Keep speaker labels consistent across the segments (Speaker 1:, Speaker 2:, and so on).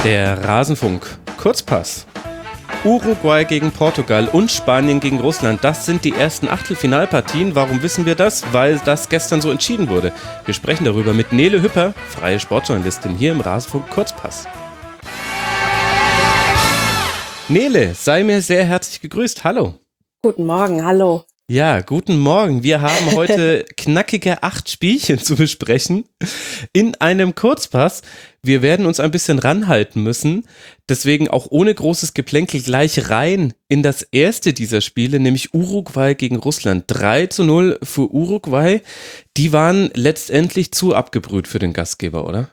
Speaker 1: Der Rasenfunk Kurzpass. Uruguay gegen Portugal und Spanien gegen Russland, das sind die ersten Achtelfinalpartien. Warum wissen wir das? Weil das gestern so entschieden wurde. Wir sprechen darüber mit Nele Hüpper, freie Sportjournalistin hier im Rasenfunk Kurzpass. Nele, sei mir sehr herzlich gegrüßt. Hallo.
Speaker 2: Guten Morgen, hallo.
Speaker 1: Ja, guten Morgen. Wir haben heute knackige 8 Spielchen zu besprechen in einem Kurzpass. Wir werden uns ein bisschen ranhalten müssen, deswegen auch ohne großes Geplänkel gleich rein in das erste dieser Spiele, nämlich Uruguay gegen Russland. 3:0 für Uruguay. Die waren letztendlich zu abgebrüht für den Gastgeber, oder?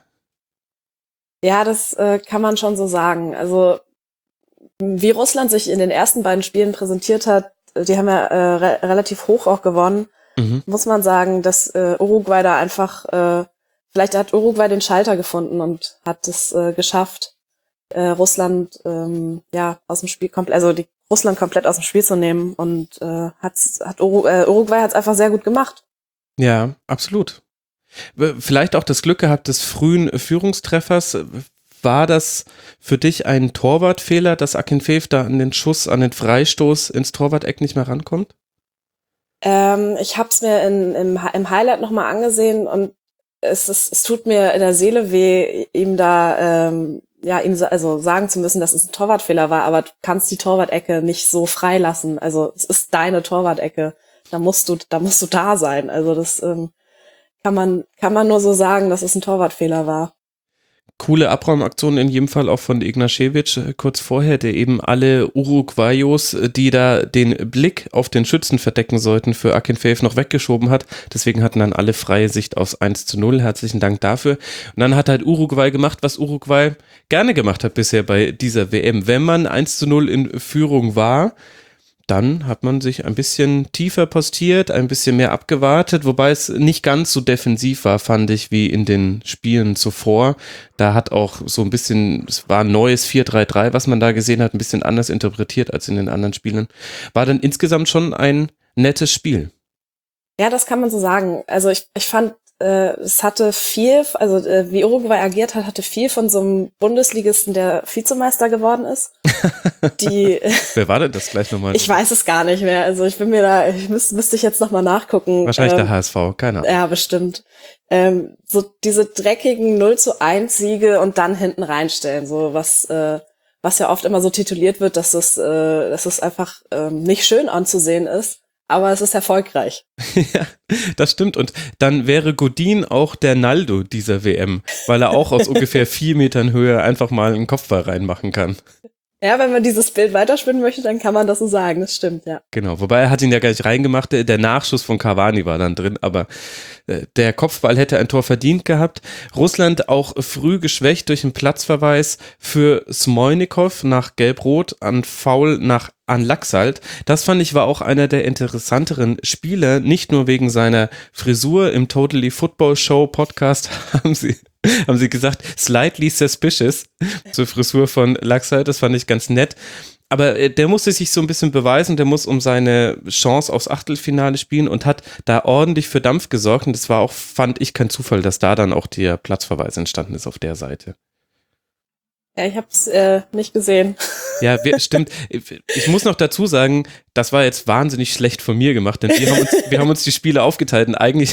Speaker 2: Ja, das kann man schon so sagen. Also wie Russland sich in den ersten beiden Spielen präsentiert hat, die haben ja relativ hoch auch gewonnen, muss man sagen, dass Uruguay da einfach, vielleicht hat Uruguay den Schalter gefunden und hat es geschafft, Russland aus dem Spiel komplett, also die Russland komplett aus dem Spiel zu nehmen und Uruguay hat es einfach sehr gut gemacht.
Speaker 1: Ja, absolut. Vielleicht auch das Glück gehabt des frühen Führungstreffers. War das für dich ein Torwartfehler, dass Akinfeev da an den Schuss, an den Freistoß ins Torwart-Eck nicht mehr rankommt?
Speaker 2: Ich habe es mir im Highlight nochmal angesehen und es tut mir in der Seele weh, ihm da ihm sagen zu müssen, dass es ein Torwartfehler war, aber du kannst die Torwart-Ecke nicht so freilassen. Also es ist deine Torwart-Ecke, da musst du da sein. Also das kann man nur so sagen, dass es ein Torwartfehler war.
Speaker 1: Coole Abraumaktion in jedem Fall auch von Ignašević kurz vorher, der eben alle Uruguayos, die da den Blick auf den Schützen verdecken sollten, für Akinfeev noch weggeschoben hat. Deswegen hatten dann alle freie Sicht aufs 1:0. Herzlichen Dank dafür. Und dann hat halt Uruguay gemacht, was Uruguay gerne gemacht hat bisher bei dieser WM. Wenn man 1:0 in Führung war, dann hat man sich ein bisschen tiefer postiert, ein bisschen mehr abgewartet, wobei es nicht ganz so defensiv war, fand ich, wie in den Spielen zuvor. Da hat auch so ein bisschen, es war ein neues 4-3-3, was man da gesehen hat, ein bisschen anders interpretiert als in den anderen Spielen. War dann insgesamt schon ein nettes Spiel.
Speaker 2: Ja, das kann man so sagen. Also ich fand, es hatte viel, also wie Uruguay agiert hat, hatte viel von so einem Bundesligisten, der Vizemeister geworden ist.
Speaker 1: Wer war denn das gleich nochmal?
Speaker 2: Ich weiß es gar nicht mehr. Also müsste ich jetzt nochmal nachgucken.
Speaker 1: Wahrscheinlich der HSV, keine Ahnung.
Speaker 2: Ja, bestimmt. So diese dreckigen 0:1 Siege und dann hinten reinstellen, so was ja oft immer so tituliert wird, dass es einfach nicht schön anzusehen ist. Aber es ist erfolgreich.
Speaker 1: Ja, das stimmt. Und dann wäre Godin auch der Naldo dieser WM, weil er auch aus ungefähr 4 Metern Höhe einfach mal einen Kopfball reinmachen kann.
Speaker 2: Ja, wenn man dieses Bild weiterspinnen möchte, dann kann man das so sagen. Das stimmt, ja.
Speaker 1: Genau, wobei er hat ihn ja gar nicht reingemacht. Der Nachschuss von Cavani war dann drin, aber der Kopfball hätte ein Tor verdient gehabt. Russland auch früh geschwächt durch einen Platzverweis für Smolnikov nach Gelb-Rot, an Foul an Laxalt. Das fand ich war auch einer der interessanteren Spiele, nicht nur wegen seiner Frisur. Im Totally Football Show Podcast haben sie gesagt, slightly suspicious zur Frisur von Laxalt. Das fand ich ganz nett. Aber der musste sich so ein bisschen beweisen, der muss um seine Chance aufs Achtelfinale spielen und hat da ordentlich für Dampf gesorgt. Und das war auch, fand ich, kein Zufall, dass da dann auch der Platzverweis entstanden ist auf der Seite.
Speaker 2: Ja, ich hab's nicht gesehen.
Speaker 1: Ja, stimmt. Ich muss noch dazu sagen, das war jetzt wahnsinnig schlecht von mir gemacht, denn wir haben uns die Spiele aufgeteilt und eigentlich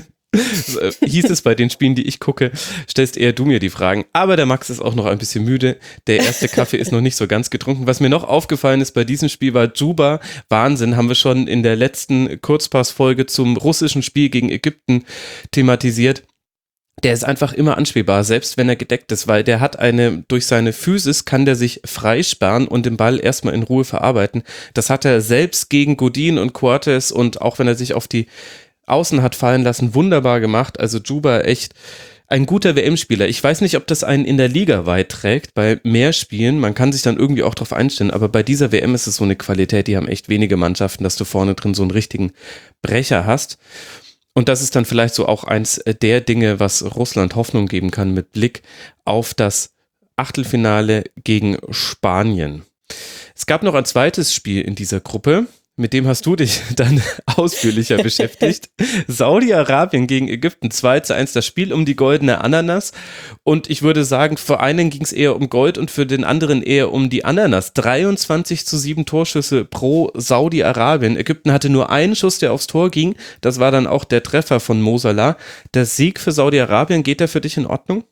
Speaker 1: hieß es bei den Spielen, die ich gucke, stellst eher du mir die Fragen. Aber der Max ist auch noch ein bisschen müde. Der erste Kaffee ist noch nicht so ganz getrunken. Was mir noch aufgefallen ist bei diesem Spiel war Džuba. Wahnsinn, haben wir schon in der letzten Kurzpassfolge zum russischen Spiel gegen Ägypten thematisiert. Der ist einfach immer anspielbar, selbst wenn er gedeckt ist, weil der hat durch seine Physis kann der sich freisperren und den Ball erstmal in Ruhe verarbeiten. Das hat er selbst gegen Godin und Coates und auch wenn er sich auf die Außen hat fallen lassen, wunderbar gemacht. Also Džuba echt ein guter WM-Spieler. Ich weiß nicht, ob das einen in der Liga weit trägt, bei mehr Spielen. Man kann sich dann irgendwie auch drauf einstellen, aber bei dieser WM ist es so eine Qualität, die haben echt wenige Mannschaften, dass du vorne drin so einen richtigen Brecher hast. Und das ist dann vielleicht so auch eins der Dinge, was Russland Hoffnung geben kann mit Blick auf das Achtelfinale gegen Spanien. Es gab noch ein zweites Spiel in dieser Gruppe. mit dem hast du dich dann ausführlicher beschäftigt. Saudi-Arabien gegen Ägypten, 2:1, das Spiel um die goldene Ananas. Und ich würde sagen, für einen ging es eher um Gold und für den anderen eher um die Ananas. 23:7 Torschüsse pro Saudi-Arabien. Ägypten hatte nur einen Schuss, der aufs Tor ging. Das war dann auch der Treffer von Mo Salah. Der Sieg für Saudi-Arabien, geht der für dich in Ordnung?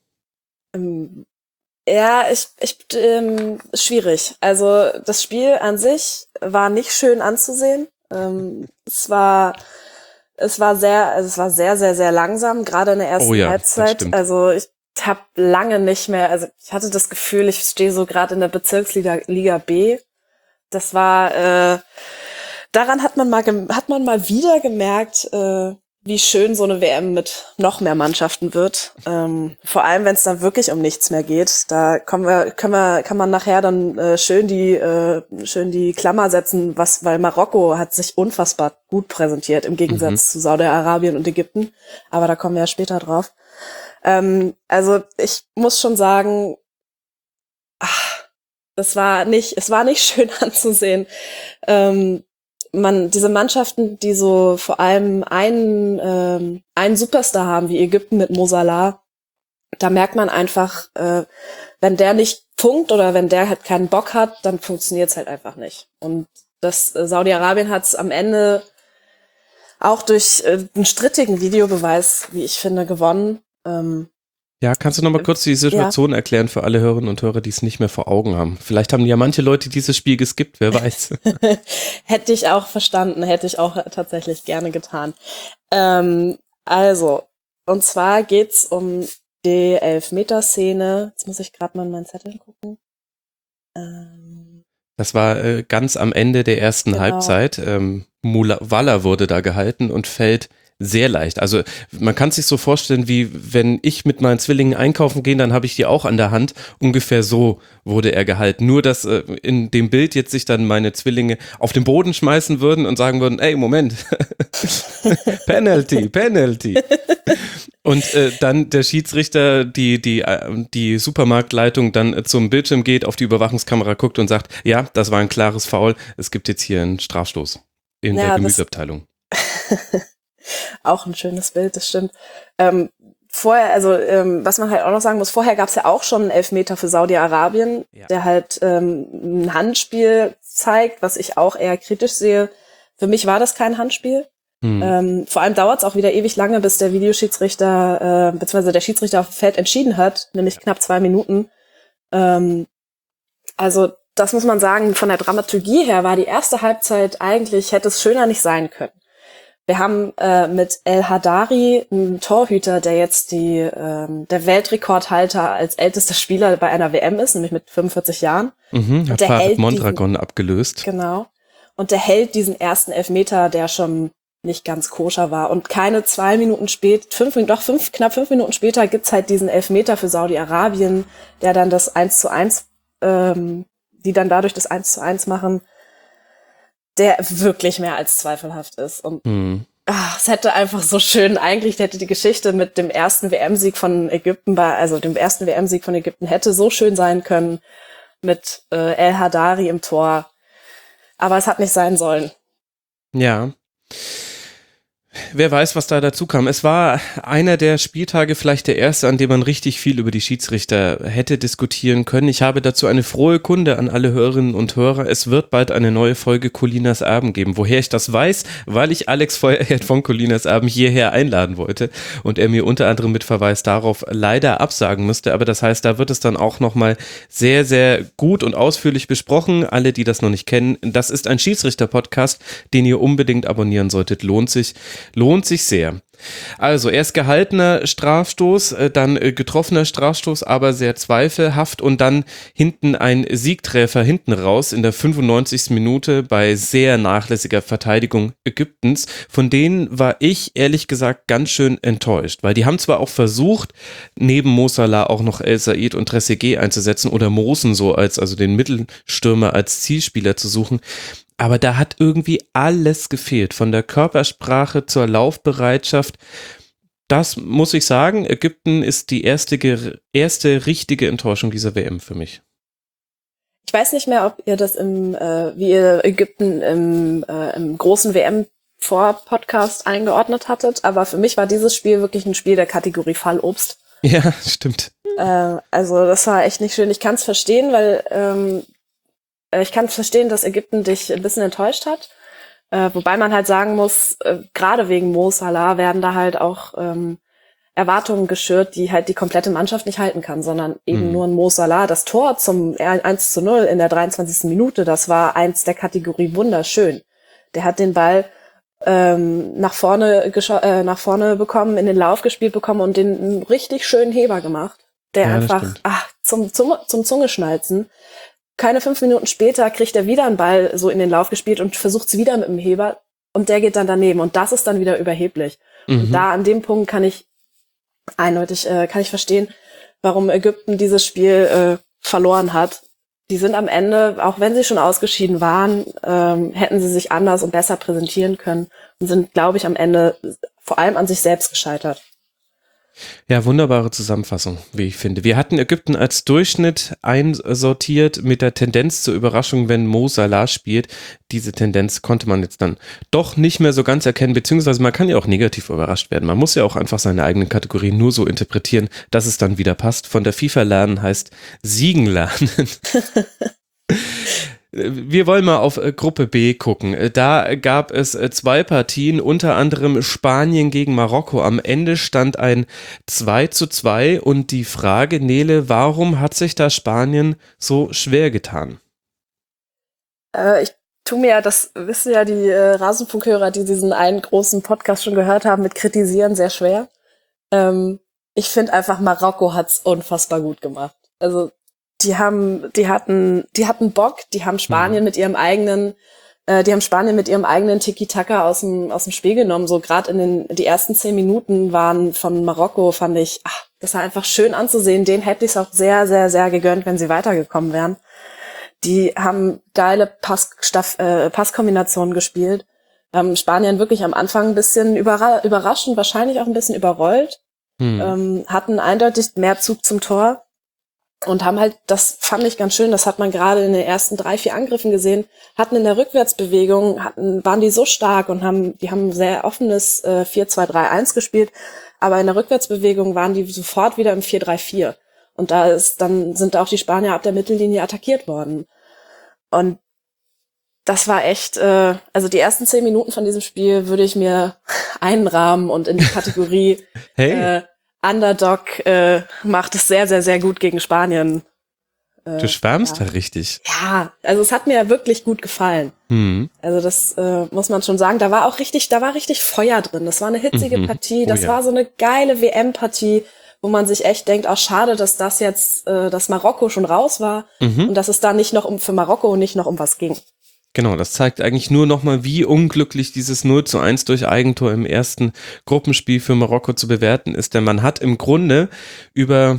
Speaker 2: Ja, schwierig. Also das Spiel an sich war nicht schön anzusehen. Es war sehr, sehr, sehr langsam, gerade in der ersten Halbzeit. Also ich habe lange nicht mehr, also ich hatte das Gefühl, ich stehe so gerade in der Bezirksliga B. Das war, daran hat man mal wieder gemerkt, wie schön so eine WM mit noch mehr Mannschaften wird. Vor allem, wenn es dann wirklich um nichts mehr geht. Da kann man nachher dann schön die Klammer setzen, weil Marokko hat sich unfassbar gut präsentiert im Gegensatz zu Saudi-Arabien und Ägypten. Aber da kommen wir ja später drauf. Also ich muss schon sagen, es war nicht schön anzusehen. Diese Mannschaften, die so vor allem einen Superstar haben, wie Ägypten mit Mo Salah, da merkt man einfach, wenn der nicht funkt oder wenn der halt keinen Bock hat, dann funktioniert's halt einfach nicht. Und Saudi-Arabien hat's am Ende auch durch einen strittigen Videobeweis, wie ich finde, gewonnen.
Speaker 1: Ja, kannst du noch mal kurz die Situation erklären für alle Hörerinnen und Hörer, die es nicht mehr vor Augen haben? Vielleicht haben ja manche Leute dieses Spiel geskippt, wer weiß.
Speaker 2: Hätte ich auch verstanden, hätte ich auch tatsächlich gerne getan. Also, und zwar geht's um die Elfmeterszene. Jetzt muss ich gerade mal in meinen Zettel gucken.
Speaker 1: Das war ganz am Ende der ersten Halbzeit. Walla wurde da gehalten und fällt sehr leicht. Also man kann es sich so vorstellen, wie wenn ich mit meinen Zwillingen einkaufen gehe, dann habe ich die auch an der Hand. Ungefähr so wurde er gehalten. Nur, dass in dem Bild jetzt sich dann meine Zwillinge auf den Boden schmeißen würden und sagen würden, ey, Moment, Penalty. Und dann der Schiedsrichter, die Supermarktleitung dann zum Bildschirm geht, auf die Überwachungskamera guckt und sagt, ja, das war ein klares Foul, es gibt jetzt hier einen Strafstoß in der Gemüseabteilung.
Speaker 2: Auch ein schönes Bild, das stimmt. Was man halt auch noch sagen muss, vorher gab es ja auch schon einen Elfmeter für Saudi-Arabien, der halt ein Handspiel zeigt, was ich auch eher kritisch sehe. Für mich war das kein Handspiel. Vor allem dauert es auch wieder ewig lange, bis der Videoschiedsrichter beziehungsweise der Schiedsrichter auf dem Feld entschieden hat, nämlich knapp 2 Minuten. Also das muss man sagen, von der Dramaturgie her war die erste Halbzeit eigentlich, hätte es schöner nicht sein können. Wir haben mit El Hadari einen Torhüter, der jetzt der Weltrekordhalter als ältester Spieler bei einer WM ist, nämlich mit 45 Jahren.
Speaker 1: Hat Farid Mondragon abgelöst.
Speaker 2: Genau. Und der hält diesen ersten Elfmeter, der schon nicht ganz koscher war. Und keine 2 Minuten später, knapp 5 Minuten später gibt's halt diesen Elfmeter für Saudi-Arabien, der dann das 1:1, die dann dadurch das 1:1 machen, der wirklich mehr als zweifelhaft ist. Und es hätte einfach so schön, eigentlich hätte die Geschichte mit dem ersten WM-Sieg von Ägypten, hätte so schön sein können mit El Hadari im Tor. Aber es hat nicht sein sollen.
Speaker 1: Ja. Wer weiß, was da dazu kam. Es war einer der Spieltage, vielleicht der erste, an dem man richtig viel über die Schiedsrichter hätte diskutieren können. Ich habe dazu eine frohe Kunde an alle Hörerinnen und Hörer. Es wird bald eine neue Folge Colinas Erben geben. Woher ich das weiß? Weil ich Alex Feuerherd von Colinas Erben hierher einladen wollte und er mir unter anderem mit Verweis darauf leider absagen müsste. Aber das heißt, da wird es dann auch nochmal sehr, sehr gut und ausführlich besprochen. Alle, die das noch nicht kennen, das ist ein Schiedsrichter-Podcast, den ihr unbedingt abonnieren solltet. Lohnt sich sehr. Also erst gehaltener Strafstoß, dann getroffener Strafstoß, aber sehr zweifelhaft und dann hinten ein Siegtreffer hinten raus in der 95. Minute bei sehr nachlässiger Verteidigung Ägyptens. Von denen war ich ehrlich gesagt ganz schön enttäuscht, weil die haben zwar auch versucht, neben Mo Salah auch noch El Said und Trezeguet einzusetzen oder Mosen also den Mittelstürmer als Zielspieler zu suchen, aber da hat irgendwie alles gefehlt, von der Körpersprache zur Laufbereitschaft. Das muss ich sagen, Ägypten ist die erste richtige Enttäuschung dieser WM für mich.
Speaker 2: Ich weiß nicht mehr, ob ihr das wie ihr Ägypten im großen WM-Vor-Podcast eingeordnet hattet, aber für mich war dieses Spiel wirklich ein Spiel der Kategorie Fallobst.
Speaker 1: Ja, stimmt.
Speaker 2: Also das war echt nicht schön. Ich kann es verstehen, weil ich kann verstehen, dass Ägypten dich ein bisschen enttäuscht hat. Wobei man halt sagen muss, gerade wegen Mo Salah werden da halt auch Erwartungen geschürt, die halt die komplette Mannschaft nicht halten kann, sondern eben nur ein Mo Salah. Das Tor zum 1:0 in der 23. Minute, das war eins der Kategorie wunderschön. Der hat den Ball nach vorne bekommen, in den Lauf gespielt bekommen und den einen richtig schönen Heber gemacht. Der einfach zum Zungeschnalzen. Keine 5 Minuten später kriegt er wieder einen Ball so in den Lauf gespielt und versucht es wieder mit dem Heber und der geht dann daneben und das ist dann wieder überheblich. Und da an dem Punkt kann ich verstehen, warum Ägypten dieses Spiel verloren hat. Die sind am Ende, auch wenn sie schon ausgeschieden waren, hätten sie sich anders und besser präsentieren können und sind, glaube ich, am Ende vor allem an sich selbst gescheitert.
Speaker 1: Ja, wunderbare Zusammenfassung, wie ich finde. Wir hatten Ägypten als Durchschnitt einsortiert mit der Tendenz zur Überraschung, wenn Mo Salah spielt. Diese Tendenz konnte man jetzt dann doch nicht mehr so ganz erkennen, beziehungsweise man kann ja auch negativ überrascht werden. Man muss ja auch einfach seine eigenen Kategorien nur so interpretieren, dass es dann wieder passt. Von der FIFA lernen heißt siegen lernen. Wir wollen mal auf Gruppe B gucken. Da gab es 2 Partien, unter anderem Spanien gegen Marokko. Am Ende stand ein 2:2 und die Frage, Nele, warum hat sich da Spanien so schwer getan?
Speaker 2: Ich tue mir, das wissen ja die Rasenfunkhörer, die diesen einen großen Podcast schon gehört haben, mit Kritisieren sehr schwer. Ich finde einfach, Marokko hat's unfassbar gut gemacht. Also die hatten Bock, die haben Spanien mit ihrem eigenen Tiki-Taka aus dem Spiel genommen. So gerade die ersten 10 Minuten waren von Marokko, fand ich, das war einfach schön anzusehen. Den hätte ich es auch sehr, sehr, sehr gegönnt, wenn sie weitergekommen wären. Die haben geile Passkombinationen gespielt. Spanien wirklich am Anfang ein bisschen überraschend, wahrscheinlich auch ein bisschen überrollt. Hatten eindeutig mehr Zug zum Tor. Und haben halt, das fand ich ganz schön, das hat man gerade in den ersten 3, 4 Angriffen gesehen, hatten in der Rückwärtsbewegung, waren die so stark und die haben sehr offenes 4-2-3-1 gespielt, aber in der Rückwärtsbewegung waren die sofort wieder im 4-3-4. Und dann sind auch die Spanier ab der Mittellinie attackiert worden. Und das war echt, also die ersten 10 Minuten von diesem Spiel würde ich mir einrahmen und in die Kategorie Underdog macht es sehr, sehr, sehr gut gegen Spanien.
Speaker 1: Du schwärmst da richtig.
Speaker 2: Ja, also es hat mir wirklich gut gefallen. Also das muss man schon sagen. Da war richtig Feuer drin. Das war eine hitzige Partie. Das war so eine geile WM-Partie, wo man sich echt denkt, schade, dass dass Marokko schon raus war und dass es da nicht noch für Marokko nicht noch um was ging.
Speaker 1: Genau, das zeigt eigentlich nur nochmal, wie unglücklich dieses 0:1 durch Eigentor im ersten Gruppenspiel für Marokko zu bewerten ist. Denn man hat im Grunde über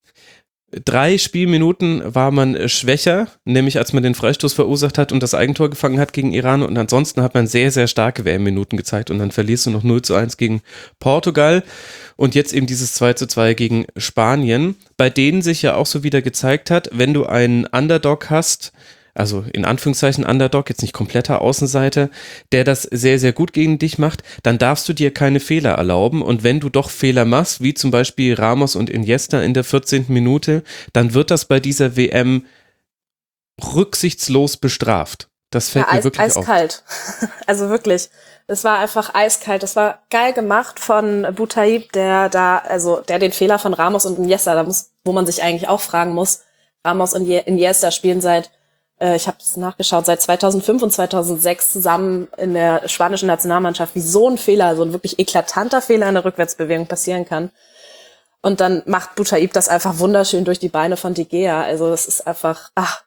Speaker 1: 3 Spielminuten war man schwächer, nämlich als man den Freistoß verursacht hat und das Eigentor gefangen hat gegen Iran. Und ansonsten hat man sehr, sehr starke WM-Minuten gezeigt und dann verlierst du noch 0:1 gegen Portugal und jetzt eben dieses 2:2 gegen Spanien, bei denen sich ja auch so wieder gezeigt hat, wenn du einen Underdog hast, also in Anführungszeichen Underdog, jetzt nicht kompletter Außenseiter, der das sehr, sehr gut gegen dich macht, dann darfst du dir keine Fehler erlauben und wenn du doch Fehler machst, wie zum Beispiel Ramos und Iniesta in der 14. Minute, dann wird das bei dieser WM rücksichtslos bestraft. Das fällt mir wirklich auf.
Speaker 2: Eiskalt. Also wirklich. Es war einfach eiskalt. Das war geil gemacht von Boutaib, der den Fehler von Ramos und Iniesta, wo man sich eigentlich auch fragen muss, Ramos und Iniesta spielen ich habe es nachgeschaut, seit 2005 und 2006 zusammen in der spanischen Nationalmannschaft, wie so ein Fehler, so ein wirklich eklatanter Fehler in der Rückwärtsbewegung passieren kann. Und dann macht Boutaib das einfach wunderschön durch die Beine von De Gea. Also es ist einfach,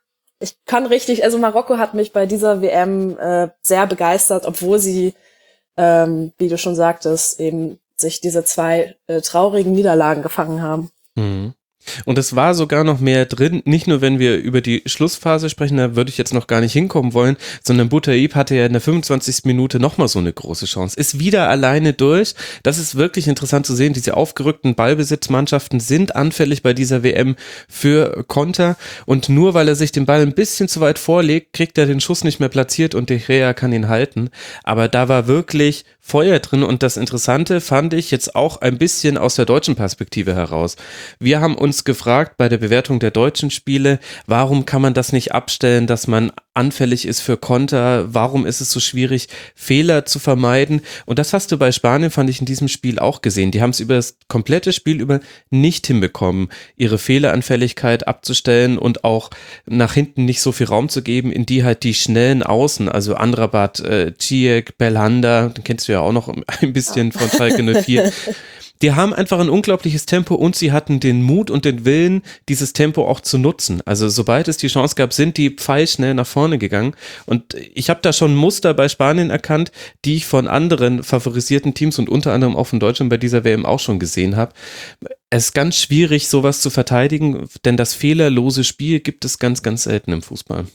Speaker 2: also Marokko hat mich bei dieser WM sehr begeistert, obwohl sie, wie du schon sagtest, eben sich diese 2 traurigen Niederlagen gefangen haben.
Speaker 1: Mhm. Und es war sogar noch mehr drin, nicht nur wenn wir über die Schlussphase sprechen, da würde ich jetzt noch gar nicht hinkommen wollen, sondern Boutaïb hatte ja in der 25. Minute nochmal so eine große Chance, ist wieder alleine durch. Das ist wirklich interessant zu sehen, diese aufgerückten Ballbesitzmannschaften sind anfällig bei dieser WM für Konter und nur weil er sich den Ball ein bisschen zu weit vorlegt, kriegt er den Schuss nicht mehr platziert und De Gea kann ihn halten. Aber da war wirklich Feuer drin und das Interessante fand ich jetzt auch ein bisschen aus der deutschen Perspektive heraus. Wir haben uns gefragt bei der Bewertung der deutschen Spiele, warum kann man das nicht abstellen, dass man anfällig ist für Konter, warum ist es so schwierig, Fehler zu vermeiden und das hast du bei Spanien, fand ich in diesem Spiel auch gesehen, die haben es über das komplette Spiel über nicht hinbekommen, ihre Fehleranfälligkeit abzustellen und auch nach hinten nicht so viel Raum zu geben, in die halt die schnellen Außen, also Amrabat, Ziyech, Belhanda, den kennst du ja auch noch ein bisschen von Schalke 04, die haben einfach ein unglaubliches Tempo und sie hatten den Mut und den Willen, dieses Tempo auch zu nutzen. Also sobald es die Chance gab, sind die pfeilschnell nach vorne gegangen. Und ich habe da schon Muster bei Spanien erkannt, die ich von anderen favorisierten Teams und unter anderem auch von Deutschland bei dieser WM auch schon gesehen habe. Es ist ganz schwierig, sowas zu verteidigen, denn das fehlerlose Spiel gibt es ganz, ganz selten im Fußball.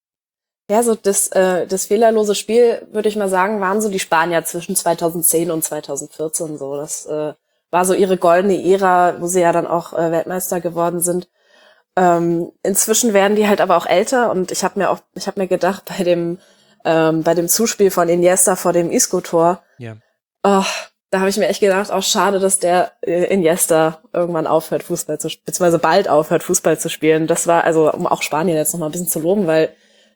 Speaker 2: Ja, so das fehlerlose Spiel, würde ich mal sagen, waren so die Spanier zwischen 2010 und 2014 so. Das war so ihre goldene Ära, wo sie ja dann auch Weltmeister geworden sind. Inzwischen werden die halt aber auch älter und ich habe mir gedacht, bei dem Zuspiel von Iniesta vor dem Isco-Tor,
Speaker 1: ja.
Speaker 2: Da habe ich mir echt gedacht, auch schade, dass der Iniesta irgendwann aufhört, Fußball zu spielen, beziehungsweise bald aufhört, Fußball zu spielen. Das war, also um auch Spanien jetzt noch mal ein bisschen zu loben, weil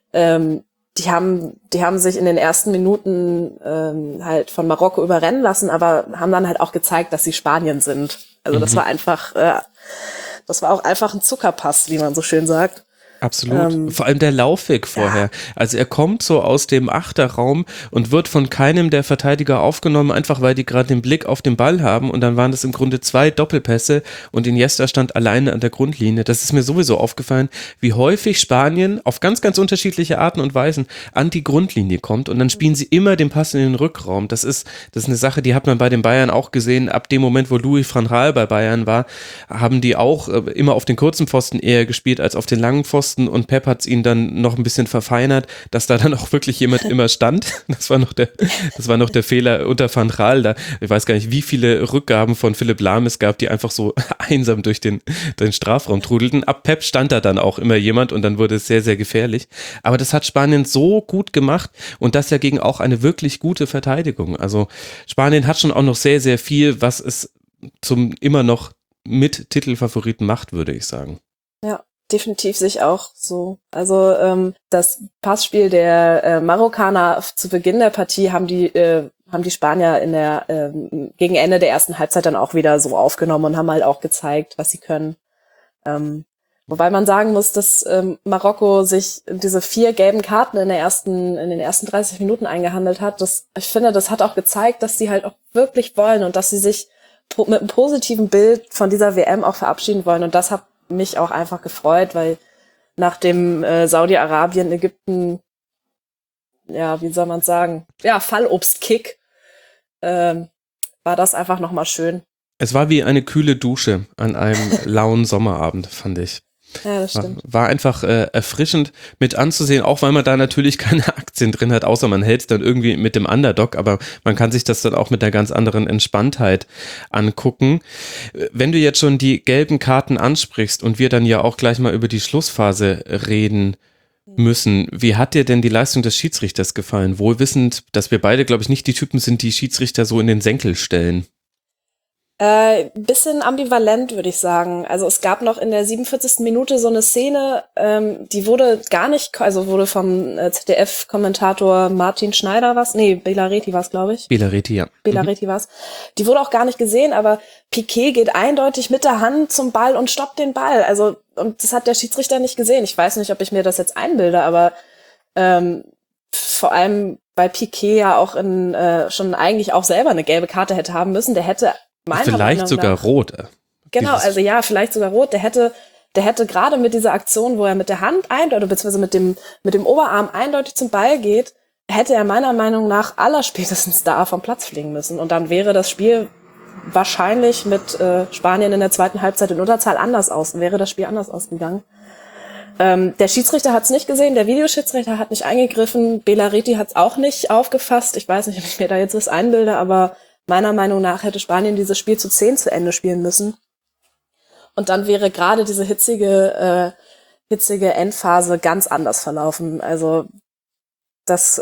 Speaker 2: die haben sich in den ersten Minuten halt von Marokko überrennen lassen, aber haben dann halt auch gezeigt, dass sie Spanien sind. Also das war einfach, das war auch einfach ein Zuckerpass, wie man so schön sagt.
Speaker 1: Absolut. Vor allem der Laufweg vorher. Ja. Also er kommt so aus dem Achterraum und wird von keinem der Verteidiger aufgenommen, einfach weil die gerade den Blick auf den Ball haben und dann waren das im Grunde 2 Doppelpässe und Iniesta stand alleine an der Grundlinie. Das ist mir sowieso aufgefallen, wie häufig Spanien auf ganz, ganz unterschiedliche Arten und Weisen an die Grundlinie kommt und dann spielen sie immer den Pass in den Rückraum. Das ist eine Sache, die hat man bei den Bayern auch gesehen. Ab dem Moment, wo Louis van Gaal bei Bayern war, haben die auch immer auf den kurzen Pfosten eher gespielt als auf den langen Pfosten. Und Pep hat es ihn dann noch ein bisschen verfeinert, dass da dann auch wirklich jemand immer stand. Das war noch der Fehler unter Van Gaal. Da, ich weiß gar nicht, wie viele Rückgaben von Philipp Lahm es gab, die einfach so einsam durch den Strafraum trudelten. Ab Pep stand da dann auch immer jemand und dann wurde es sehr, sehr gefährlich. Aber das hat Spanien so gut gemacht und das ja gegen auch eine wirklich gute Verteidigung. Also Spanien hat schon auch noch sehr, sehr viel, was es zum immer noch mit Titelfavoriten macht, würde ich sagen.
Speaker 2: Ja. Definitiv sich auch so. Also das Passspiel der Marokkaner zu Beginn der Partie haben die Spanier in der gegen Ende der ersten Halbzeit dann auch wieder so aufgenommen und haben halt auch gezeigt, was sie können. Wobei man sagen muss, dass Marokko sich diese 4 gelben Karten in den ersten 30 Minuten eingehandelt hat. Ich finde, das hat auch gezeigt, dass sie halt auch wirklich wollen und dass sie sich mit einem positiven Bild von dieser WM auch verabschieden wollen. Und das hat mich auch einfach gefreut, weil nach dem Saudi-Arabien, Ägypten, ja, wie soll man sagen, ja, Fallobstkick, war das einfach nochmal schön.
Speaker 1: Es war wie eine kühle Dusche an einem lauen Sommerabend, fand ich.
Speaker 2: Ja, das stimmt.
Speaker 1: War einfach erfrischend mit anzusehen, auch weil man da natürlich keine Aktien drin hat, außer man hält es dann irgendwie mit dem Underdog, aber man kann sich das dann auch mit einer ganz anderen Entspanntheit angucken. Wenn du jetzt schon die gelben Karten ansprichst und wir dann ja auch gleich mal über die Schlussphase reden müssen, wie hat dir denn die Leistung des Schiedsrichters gefallen? Wohl wissend, dass wir beide, glaube ich, nicht die Typen sind, die Schiedsrichter so in den Senkel stellen.
Speaker 2: Bisschen ambivalent, würde ich sagen. Also es gab noch in der 47. Minute so eine Szene, die wurde vom ZDF-Kommentator Martin Schneider Belareti war's, glaube ich.
Speaker 1: Belareti, ja.
Speaker 2: Belareti war's. Die wurde auch gar nicht gesehen, aber Piqué geht eindeutig mit der Hand zum Ball und stoppt den Ball. Also, und das hat der Schiedsrichter nicht gesehen. Ich weiß nicht, ob ich mir das jetzt einbilde, aber vor allem, weil Piqué ja auch schon eigentlich auch selber eine gelbe Karte hätte haben müssen, der hätte
Speaker 1: vielleicht sogar rot.
Speaker 2: Genau, also ja, vielleicht sogar rot. Der hätte gerade mit dieser Aktion, wo er mit der Hand beziehungsweise mit dem Oberarm eindeutig zum Ball geht, hätte er meiner Meinung nach allerspätestens da vom Platz fliegen müssen. Und dann wäre das Spiel wahrscheinlich mit Spanien in der zweiten Halbzeit in Unterzahl wäre das Spiel anders ausgegangen. Der Schiedsrichter hat es nicht gesehen, der Videoschiedsrichter hat nicht eingegriffen, Belariti hat es auch nicht aufgefasst. Ich weiß nicht, ob ich mir da jetzt was einbilde, aber meiner Meinung nach hätte Spanien dieses Spiel zu 10 zu Ende spielen müssen. Und dann wäre gerade diese hitzige Endphase ganz anders verlaufen. Also das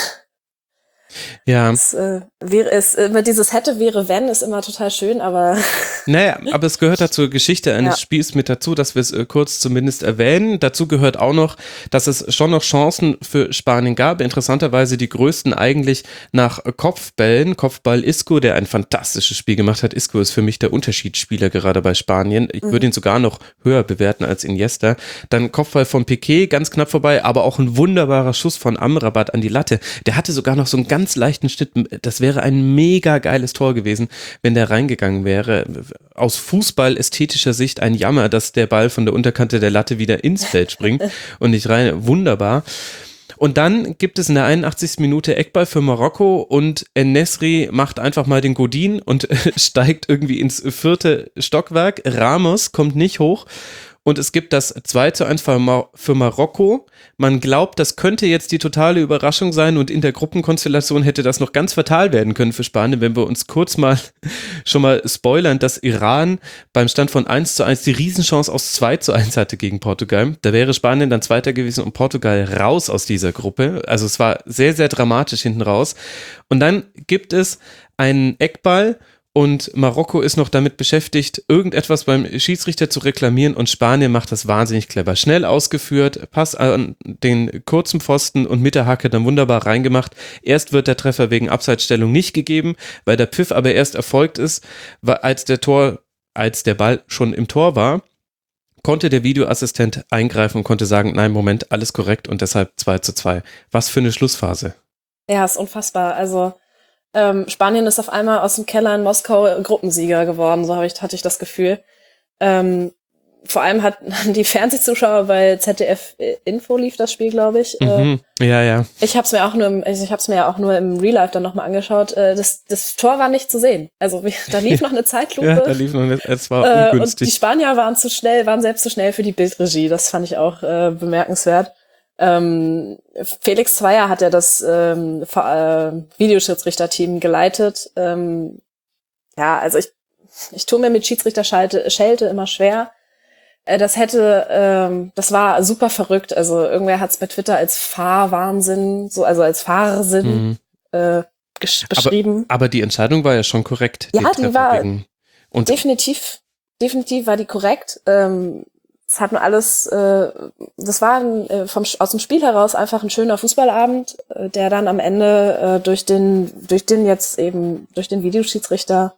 Speaker 2: mit dieses hätte, wäre, wenn, ist immer total schön, aber
Speaker 1: naja, aber es gehört dazu, Geschichte eines Spiels mit dazu, dass wir es kurz zumindest erwähnen. Dazu gehört auch noch, dass es schon noch Chancen für Spanien gab. Interessanterweise die größten eigentlich nach Kopfbällen. Kopfball Isco, der ein fantastisches Spiel gemacht hat. Isco ist für mich der Unterschiedsspieler gerade bei Spanien. Ich würde ihn sogar noch höher bewerten als Iniesta. Dann Kopfball von Piqué, ganz knapp vorbei, aber auch ein wunderbarer Schuss von Amrabat an die Latte. Der hatte sogar noch so einen ganz leichten Schnitt. Das wäre ein mega geiles Tor gewesen, wenn der reingegangen wäre. Aus fußballästhetischer Sicht ein Jammer, dass der Ball von der Unterkante der Latte wieder ins Feld springt und nicht rein. Wunderbar. Und dann gibt es in der 81. Minute Eckball für Marokko und En-Nesyri macht einfach mal den Godin und steigt irgendwie ins 4. Stockwerk. Ramos kommt nicht hoch. Und es gibt das 2:1 für Marokko. Man glaubt, das könnte jetzt die totale Überraschung sein und in der Gruppenkonstellation hätte das noch ganz fatal werden können für Spanien, wenn wir uns kurz mal schon mal spoilern, dass Iran beim Stand von 1:1 die Riesenchance aus 2:1 hatte gegen Portugal. Da wäre Spanien dann Zweiter gewesen und Portugal raus aus dieser Gruppe. Also es war sehr, sehr dramatisch hinten raus. Und dann gibt es einen Eckball und Marokko ist noch damit beschäftigt, irgendetwas beim Schiedsrichter zu reklamieren und Spanien macht das wahnsinnig clever. Schnell ausgeführt, Pass an den kurzen Pfosten und mit der Hacke dann wunderbar reingemacht. Erst wird der Treffer wegen Abseitsstellung nicht gegeben, weil der Pfiff aber erst erfolgt ist, als der Ball schon im Tor war, konnte der Videoassistent eingreifen und konnte sagen, nein, Moment, alles korrekt und deshalb 2:2. Was für eine Schlussphase.
Speaker 2: Ja, ist unfassbar. Also Spanien ist auf einmal aus dem Keller in Moskau Gruppensieger geworden, so hatte ich das Gefühl. Vor allem hatten die Fernsehzuschauer bei ZDF Info lief das Spiel, glaube ich.
Speaker 1: Ja.
Speaker 2: Ich hab's mir ja auch nur im Real Life dann nochmal angeschaut. Das Tor war nicht zu sehen. Also da lief noch eine Zeitlupe.
Speaker 1: Ja, da lief noch es war ungünstig.
Speaker 2: Und die Spanier waren selbst zu schnell für die Bildregie. Das fand ich auch bemerkenswert. Felix Zweier hat ja das Videoschiedsrichterteam geleitet. Also ich tue mir mit Schiedsrichter-Schelte immer schwer. Das war super verrückt. Also irgendwer hat es bei Twitter als Fahrwahnsinn, als Fahrsinn beschrieben.
Speaker 1: Aber die Entscheidung war ja schon korrekt.
Speaker 2: Ja, die war definitiv war die korrekt. Es hat nur alles, das war aus dem Spiel heraus einfach ein schöner Fußballabend, der dann am Ende durch den Videoschiedsrichter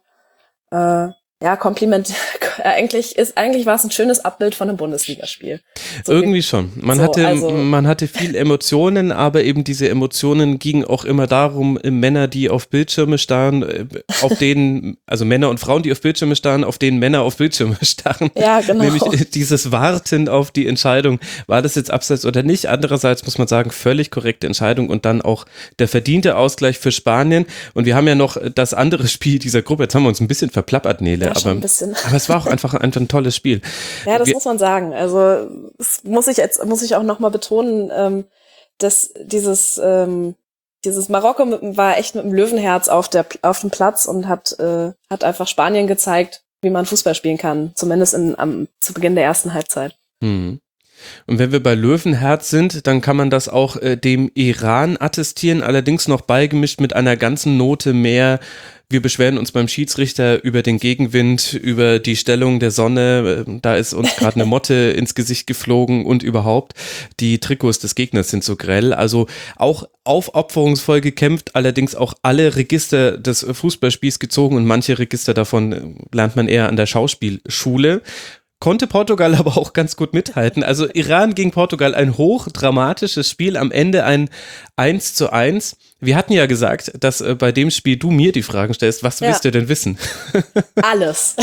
Speaker 2: Kompliment. Eigentlich war es ein schönes Abbild von einem Bundesligaspiel.
Speaker 1: So irgendwie schon. Man hatte viel Emotionen, aber eben diese Emotionen gingen auch immer darum, Männer, die auf Bildschirme starren, Männer und Frauen, die auf Bildschirme starren, auf denen Männer auf Bildschirme starren.
Speaker 2: Ja, genau.
Speaker 1: Nämlich dieses Warten auf die Entscheidung, war das jetzt abseits oder nicht? Andererseits muss man sagen, völlig korrekte Entscheidung und dann auch der verdiente Ausgleich für Spanien. Und wir haben ja noch das andere Spiel dieser Gruppe. Jetzt haben wir uns ein bisschen verplappert, Nele.
Speaker 2: Ja,
Speaker 1: aber es war auch einfach ein tolles Spiel.
Speaker 2: Ja, das muss man sagen. Also das muss ich auch nochmal betonen, dass dieses Marokko war echt mit dem Löwenherz auf dem Platz und hat einfach Spanien gezeigt, wie man Fußball spielen kann, zumindest zu Beginn der ersten Halbzeit.
Speaker 1: Und wenn wir bei Löwenherz sind, dann kann man das auch dem Iran attestieren, allerdings noch beigemischt mit einer ganzen Note mehr. Wir beschweren uns beim Schiedsrichter über den Gegenwind, über die Stellung der Sonne. Da ist uns gerade eine Motte ins Gesicht geflogen und überhaupt. Die Trikots des Gegners sind so grell. Also auch aufopferungsvoll gekämpft, allerdings auch alle Register des Fußballspiels gezogen und manche Register davon lernt man eher an der Schauspielschule. Konnte Portugal aber auch ganz gut mithalten. Also Iran gegen Portugal, ein hochdramatisches Spiel, am Ende ein 1:1. Wir hatten ja gesagt, dass bei dem Spiel du mir die Fragen stellst. Was willst du denn wissen?
Speaker 2: Alles.